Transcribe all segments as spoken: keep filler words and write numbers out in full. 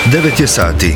devet je sati.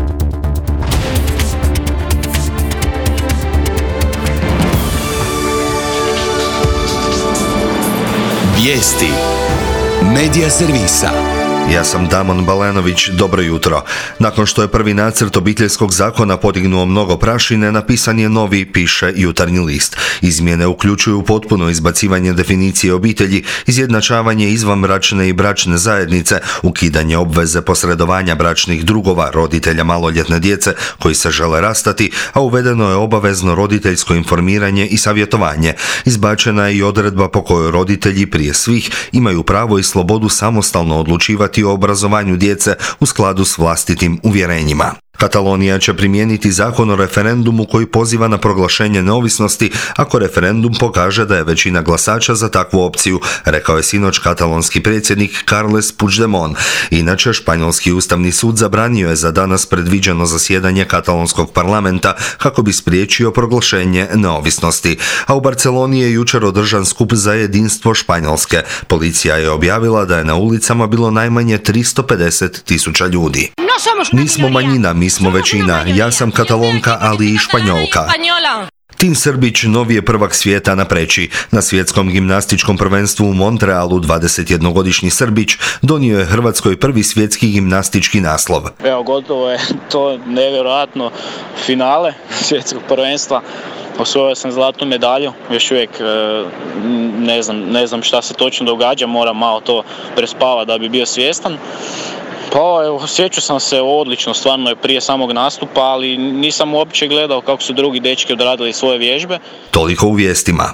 Vijesti Medija servisa. Ja sam Damon Balenović, dobro jutro. Nakon što je prvi nacrt obiteljskog zakona podignuo mnogo prašine, napisan je novi, piše Jutarnji list. Izmjene uključuju potpuno izbacivanje definicije obitelji, izjednačavanje izvanbračne i bračne zajednice, ukidanje obveze posredovanja bračnih drugova, roditelja maloljetne djece koji se žele rastati, a uvedeno je obavezno roditeljsko informiranje i savjetovanje. Izbačena je i odredba po kojoj roditelji prije svih imaju pravo i slobodu samostalno odlučivati o obrazovanju djece u skladu s vlastitim uvjerenjima. Katalonija će primijeniti zakon o referendumu koji poziva na proglašenje neovisnosti ako referendum pokaže da je većina glasača za takvu opciju, rekao je sinoć katalonski predsjednik Carles Puigdemont. Inače, Španjolski ustavni sud zabranio je za danas predviđeno zasjedanje katalonskog parlamenta kako bi spriječio proglašenje neovisnosti. A u Barceloni je jučer održan skup za jedinstvo Španjolske. Policija je objavila da je na ulicama bilo najmanje tristo pedeset tisuća ljudi. Nismo manjina, mi smo većina. Ja sam Katalonka, ali i Španjolka. Tim Srbić novi je prvak svijeta na preći. Na svjetskom gimnastičkom prvenstvu u Montrealu dvadesetjednogodišnji Srbić donio je Hrvatskoj prvi svjetski gimnastički naslov. Evo, gotovo je to nevjerojatno finale svjetskog prvenstva. Osvojio sam zlatnu medalju, još uvijek ne znam, ne znam šta se točno događa, moram malo to prespavati da bi bio svjestan. Pa evo, osjećao sam se odlično, stvarno je prije samog nastupa, ali nisam uopće gledao kako su drugi dečki odradili svoje vježbe. Toliko u vijestima.